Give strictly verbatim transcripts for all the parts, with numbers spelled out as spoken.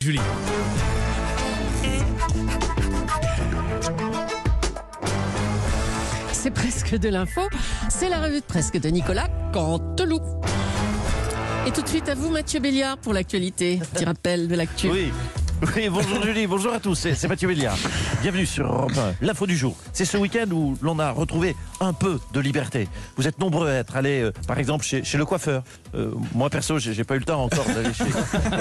Julie. C'est presque de l'info, c'est la revue de presse de Nicolas Canteloup. Et tout de suite à vous Mathieu Béliard pour l'actualité. Petit rappel de l'actu. Oui. Oui, bonjour Julie, bonjour à tous, c'est, c'est Mathieu Béliard. Bienvenue sur Europe un, l'info du jour. C'est ce week-end où l'on a retrouvé un peu de liberté. Vous êtes nombreux à être allés, euh, par exemple, chez, chez le coiffeur. Euh, moi, perso, j'ai, j'ai pas eu le temps encore d'aller chez...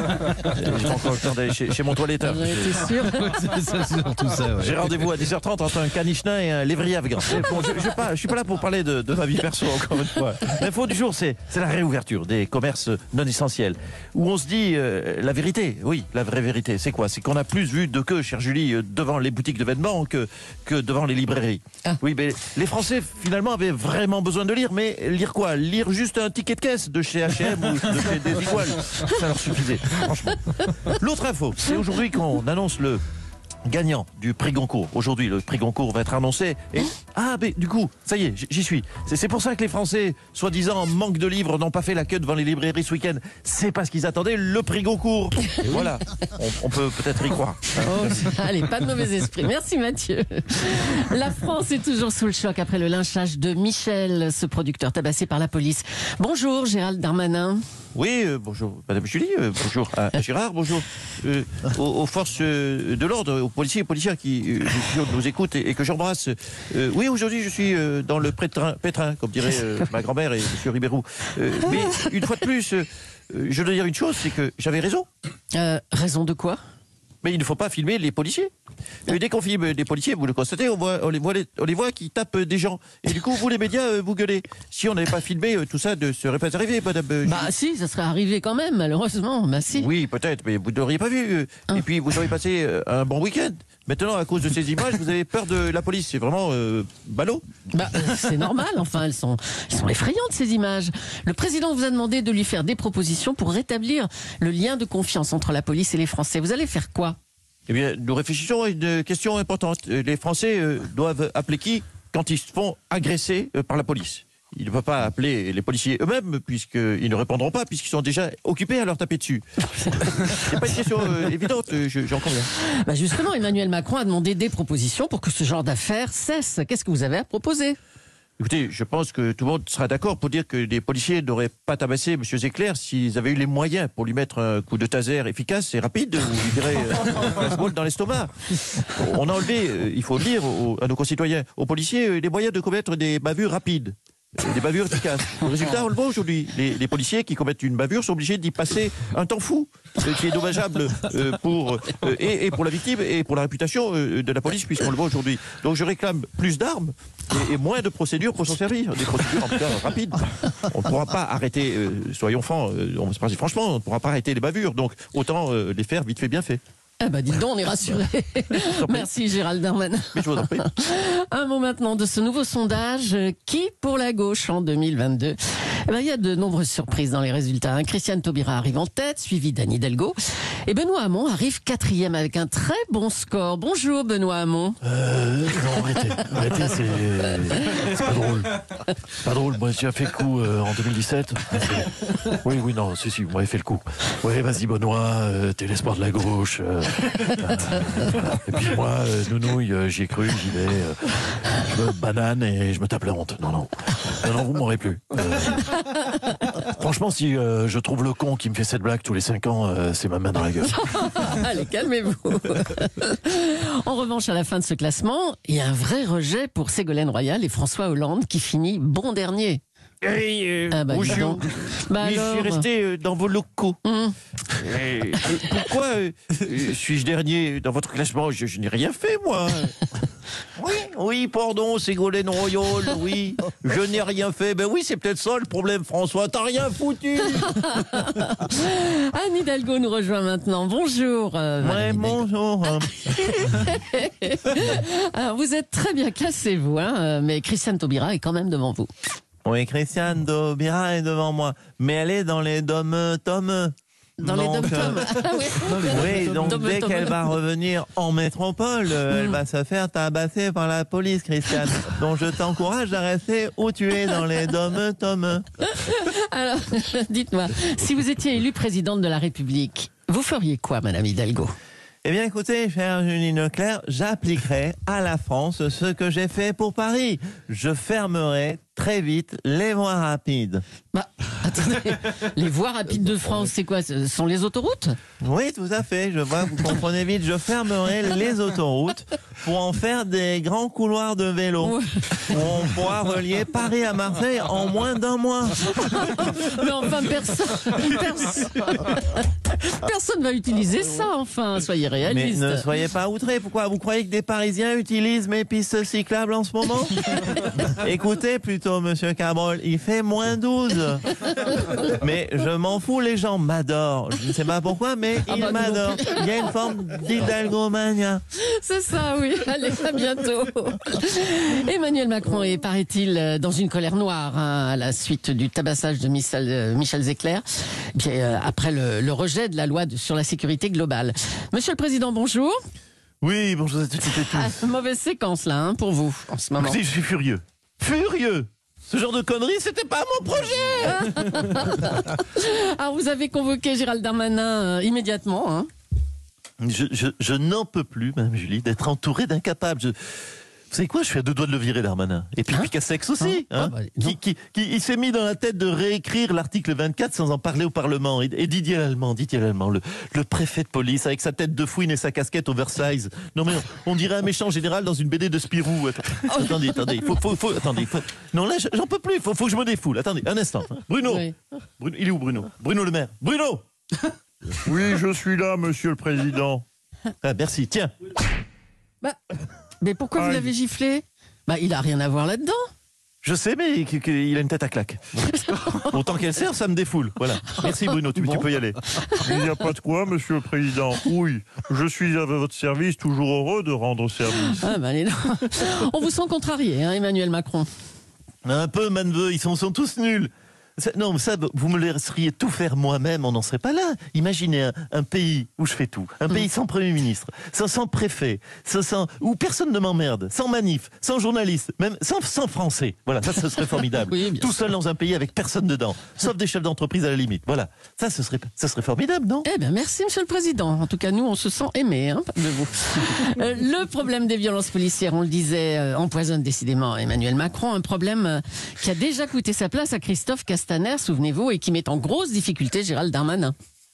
j'ai pas encore eu le temps d'aller chez, chez mon toiletteur. J'en étais sûr. c'est ça, c'est surtout ça. Ouais. J'ai rendez-vous à dix heures trente entre un canichenin et un lévrier afghan. Bon, je, je, suis pas, je suis pas là pour parler de, de ma vie perso, encore une fois. L'info du jour, c'est, c'est la réouverture des commerces non essentiels. Où on se dit euh, la vérité. Oui, la vraie vérité. C'est quoi? C'est qu'on a plus vu de queue, chère Julie, devant les boutiques de vêtements que, que devant les librairies. Ah. Oui, mais les Français, finalement, avaient vraiment besoin de lire. Mais lire quoi? Lire juste un ticket de caisse de chez H et M ou de chez Desigual. Ça leur suffisait, franchement. L'autre info, c'est aujourd'hui qu'on annonce le gagnant du prix Goncourt. Aujourd'hui, le prix Goncourt va être annoncé. Et ah, mais du coup, ça y est, j'y suis. C'est, c'est pour ça que les Français, soi-disant manque de livres, n'ont pas fait la queue devant les librairies ce week-end. C'est parce qu'ils attendaient le prix Goncourt. Et voilà, on, on peut peut-être y croire. Oh, allez, pas de mauvais esprit. Merci Mathieu. La France est toujours sous le choc après le lynchage de Michel, ce producteur tabassé par la police. Bonjour Gérald Darmanin. Oui, euh, bonjour Madame Julie, euh, bonjour à, à Gérard, bonjour euh, aux, aux forces euh, de l'ordre, aux policiers et policières qui, euh, qui nous écoutent et, et que j'embrasse. Euh, oui, aujourd'hui je suis euh, dans le pétrin, pétrin comme dirait euh, ma grand-mère et M. Ribérou. Euh, mais une fois de plus, euh, je dois dire une chose, c'est que j'avais raison. Euh, raison de quoi? Mais il ne faut pas filmer les policiers. Et dès qu'on filme des policiers, vous le constatez, on, voit, on, les voit, on les voit qui tapent des gens. Et du coup, vous les médias, vous gueulez. Si on n'avait pas filmé, tout ça ne serait pas arrivé, madame. Bah si, ça serait arrivé quand même, malheureusement. Bah si. Oui, peut-être, mais vous ne l'auriez pas vu. Hein. Et puis, vous auriez passé un bon week-end. Maintenant, à cause de ces images, vous avez peur de la police. C'est vraiment euh, ballot. Bah, c'est normal, enfin, elles sont, elles sont effrayantes, ces images. Le président vous a demandé de lui faire des propositions pour rétablir le lien de confiance entre la police et les Français. Vous allez faire quoi? Eh bien, nous réfléchissons à une question importante. Les Français euh, doivent appeler qui quand ils se font agresser euh, par la police? Ils ne peuvent pas appeler les policiers eux-mêmes, puisqu'ils ne répondront pas, puisqu'ils sont déjà occupés à leur taper dessus. C'est pas une question euh, évidente, je, j'en conviens. Bah justement, Emmanuel Macron a demandé des propositions pour que ce genre d'affaires cesse. Qu'est-ce que vous avez à proposer? Écoutez, je pense que tout le monde sera d'accord pour dire que les policiers n'auraient pas tabassé M. Zecler s'ils avaient eu les moyens pour lui mettre un coup de taser efficace et rapide, ou lui tirer un fastball dans l'estomac. On a enlevé, il faut le dire aux, à nos concitoyens, aux policiers, les moyens de commettre des bavures rapides. Des bavures efficaces. Le résultat, on le voit aujourd'hui. Les, les policiers qui commettent une bavure sont obligés d'y passer un temps fou, ce qui est dommageable euh, pour, euh, et, et pour la victime et pour la réputation euh, de la police, puisqu'on le voit aujourd'hui. Donc je réclame plus d'armes et, et moins de procédures pour s'en servir. Des procédures en tout cas rapides. On ne pourra pas arrêter, euh, soyons francs, euh, on se passe franchement, on ne pourra pas arrêter les bavures. Donc autant euh, les faire vite fait, bien fait. Ah bah dites donc, on est rassurés. Merci Gérald Darmanin. Mais je vous en prie. Un mot maintenant de ce nouveau sondage. Qui pour la gauche en deux mille vingt-deux? Eh ben, il y a de nombreuses surprises dans les résultats. Christiane Taubira arrive en tête, suivi d'Anne Hidalgo. Et Benoît Hamon arrive quatrième avec un très bon score. Bonjour Benoît Hamon. Euh, non, arrêtez. Arrêtez, c'est, c'est pas drôle. C'est pas drôle. Moi, j'ai fait le coup euh, en deux mille dix-sept. Oui, oui, non, si, si, vous m'avez fait le coup. Oui, vas-y Benoît, euh, t'es l'espoir de la gauche. Euh, euh, et puis moi, euh, nounouille, euh, j'y ai cru, j'y vais. Euh, je me banane et je me tape la honte. Non, non. Non, non, vous m'aurez plus. Euh, franchement, si euh, je trouve le con qui me fait cette blague tous les cinq ans, euh, c'est ma main dans la gueule. Allez, calmez-vous. En revanche, à la fin de ce classement, il y a un vrai rejet pour Ségolène Royal et François Hollande qui finit bon dernier. Hey, euh, ah bah, bonjour. Bah oui, je suis resté euh, dans vos locaux. Mmh. Et, euh, pourquoi euh, euh, suis-je dernier dans votre classement? Je, je n'ai rien fait, moi. Oui, oui, pardon, Ségolène Royal, oui. Je n'ai rien fait. Ben oui, c'est peut-être ça le problème, François. T'as rien foutu. Anne Hidalgo nous rejoint maintenant. Bonjour. Euh, ouais, bonjour. Alors, vous êtes très bien classé, vous, hein, mais Christiane Taubira est quand même devant vous. Oui, Christiane Taubira est devant moi, mais elle est dans les dom-toms. Dans donc, les dom-toms. Euh, ah oui, oui, donc dom dès qu'elle va revenir en métropole, euh, mmh. elle va se faire tabasser par la police, Christiane. Donc je t'encourage à rester où tu es dans les dom-toms. Alors, dites-moi, si vous étiez élue présidente de la République, Vous feriez quoi, Madame Hidalgo? Eh bien, écoutez, cher Julie Leclerc, j'appliquerai à la France ce que j'ai fait pour Paris. Je fermerai très vite les voies rapides. Bah, attendez, les voies rapides de France, c'est quoi? Ce sont les autoroutes? Oui, tout à fait. Je vois, vous comprenez vite. Je fermerai les autoroutes pour en faire des grands couloirs de vélo. Ouais. Où on pourra relier Paris à Marseille en moins d'un mois. Mais enfin, personne, personne, personne va utiliser ça, enfin, soyez Mais réalistes. ne soyez pas outrés. Pourquoi? Vous croyez que des Parisiens utilisent mes pistes cyclables en ce moment? Écoutez plutôt, monsieur Cabrol, il fait moins douze. Mais je m'en fous, les gens m'adorent. Je ne sais pas pourquoi, mais Ah ils bah, nous non m'adorent. plus. Il y a une forme d'hidalgomania. C'est ça, oui. Allez, à bientôt. Emmanuel Macron est, paraît-il, dans une colère noire hein, à la suite du tabassage de Michel, euh, Michel Zecler, bien, euh, après le, le rejet de la loi de, sur la sécurité globale. Monsieur le Président, bonjour. Oui, bonjour à toutes et tous. Ah, mauvaise séquence là hein, pour vous en ce moment. Écoutez, je suis furieux. Furieux. Ce genre de conneries, c'était pas mon projet. Alors vous avez convoqué Gérald Darmanin euh, immédiatement. Hein. Je, je, je n'en peux plus, Madame Julie, d'être entouré d'incapables. Je... Vous savez quoi, je suis à deux doigts de le virer, Darmanin. Et puis Hein Picasex aussi. Hein Hein Ah bah, non. qui, qui, qui, il s'est mis dans la tête de réécrire l'article vingt-quatre sans en parler au Parlement. Et, et Didier Lallemand, Didier Lallemand, le, le préfet de police, avec sa tête de fouine et sa casquette oversize. Non mais on, on dirait un méchant général dans une B D de Spirou. Attends, attendez, attendez, il faut, faut, faut, attendez, faut... Non là, j'en peux plus, il faut, faut que je me défoule. Attendez, un instant. hein. Bruno, Oui. Bruno, il est où Bruno? Bruno Le Maire. Bruno. Oui, je suis là, monsieur le président. Ah, merci, tiens. Bah, mais pourquoi vous Aïe. l'avez giflé? Bah, il a rien à voir là-dedans. Je sais, mais qu'il qu'il a une tête à claque. Autant qu'elle sert, ça me défoule. Voilà. Merci Bruno, tu, tu peux y aller. Il n'y a pas de quoi, monsieur le président. Oui, je suis à votre service, toujours heureux de rendre service. Ah, bah, allez, non. On vous sent contrarié, hein, Emmanuel Macron. Un peu, mon neveu, ils sont, sont tous nuls. Ça, non, mais ça, vous me laisseriez tout faire moi-même, on n'en serait pas là. Imaginez un, un pays où je fais tout. Un pays sans Premier ministre, sans, sans préfet, sans, sans, où personne ne m'emmerde, sans manif, sans journaliste, même sans, sans français. Voilà, ça, ce serait formidable. Oui, bien tout seul dans un pays avec personne dedans, sauf des chefs d'entreprise à la limite. Voilà, ça, ce serait, ça serait formidable, non? Eh bien, merci, monsieur le président. En tout cas, nous, on se sent aimés hein, de vous. Euh, le problème des violences policières, on le disait, euh, empoisonne décidément Emmanuel Macron. Un problème euh, qui a déjà coûté sa place à Christophe Castaner, souvenez-vous, et qui met en grosse difficulté Gérald Darmanin.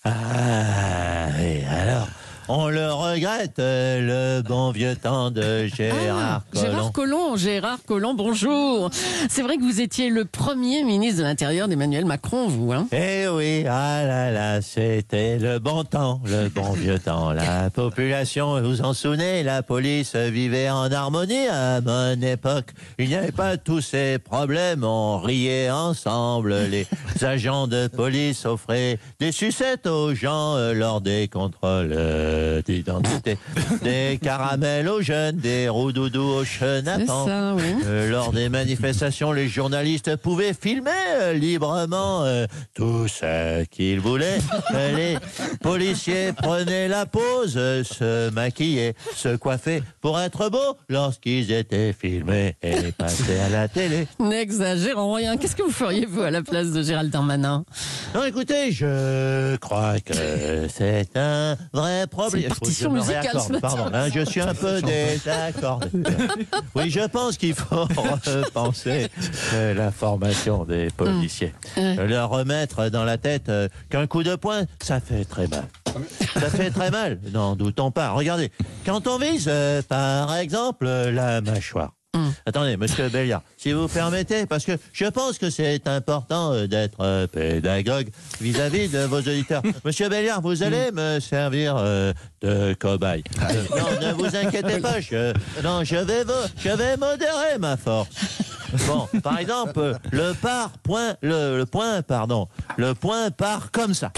Ah, et alors, on le regrette, euh, le bon vieux temps de Gérard Ah, Collomb. Gérard Collomb, Gérard Collomb, bonjour. C'est vrai que vous étiez le premier ministre de l'Intérieur d'Emmanuel Macron, vous. Hein. Eh oui, ah là là, c'était le bon temps, le bon vieux temps. La population, vous en souvenez, la police vivait en harmonie à mon époque. Il n'y avait pas tous ces problèmes, on riait ensemble. Les agents de police offraient des sucettes aux gens euh, lors des contrôles euh, d'identité. Des caramels aux jeunes, des roudoudous aux C'est chenapans. ça, oui. Euh, lors des manifestations, les journalistes pouvaient filmer euh, librement euh, tout ce qu'ils voulaient. Euh, les policiers prenaient la pause, euh, se maquillaient, se coiffaient pour être beaux lorsqu'ils étaient filmés et passés à la télé. N'exagérons rien. Qu'est-ce que vous feriez, vous, à la place de Gérald Darmanin? Non, écoutez, je crois que c'est un vrai problème. C'est une partition Il faut que je me musicale, réaccorde, ce matin. pardon, hein, je suis un peu désaccordé. Oui, je pense qu'il faut repenser euh, la formation des policiers. Mmh. Leur remettre dans la tête euh, qu'un coup de poing, ça fait très mal. Ça fait très mal, n'en doutons pas. Regardez, quand on vise, euh, par exemple, euh, la mâchoire. Mm. Attendez, monsieur Béliard, si vous permettez, parce que je pense que c'est important euh, d'être euh, pédagogue vis-à-vis de vos auditeurs. Monsieur Béliard, vous allez me servir euh, de cobaye. Euh, non, ne vous inquiétez pas, je, non, je vais, vo- je vais modérer ma force. Bon, par exemple, le par point, le, le point, pardon, le point part comme ça.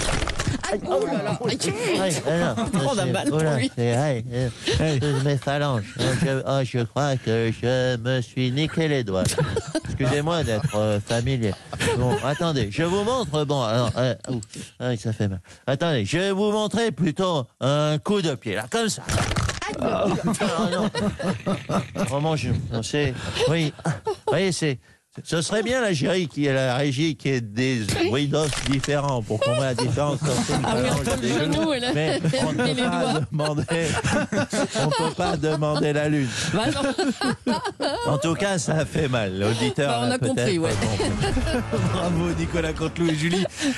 Oh là là. Ouais, euh, non, On a c'est- mal pour voilà, lui. c'est- ouais, euh, euh, mes phalanges. Euh, Je, oh, je crois que je me suis niqué les doigts. Excusez-moi d'être euh, familier. Bon, attendez, je vous montre. Bon, alors, euh, ouh, ah, ça fait mal. Attendez, je vais vous montrer plutôt un coup de pied, là, comme ça. Ah, non. Vraiment, je, non, c'est, oui, vous voyez, c'est, Ce serait bien la Géry qui est la régie qui ait des bruits d'os différents pour qu'on voit la différence entre une Ah oui, phalange entre et le des genou genoux. et la- Mais on ne et les peut pas doigts. demander, on peut pas demander la lune. Bah non. En tout cas, ça a fait mal. L'auditeur Bah, on a peut-être compris, ouais. pas compris. Bravo Nicolas Canteloup et Julie.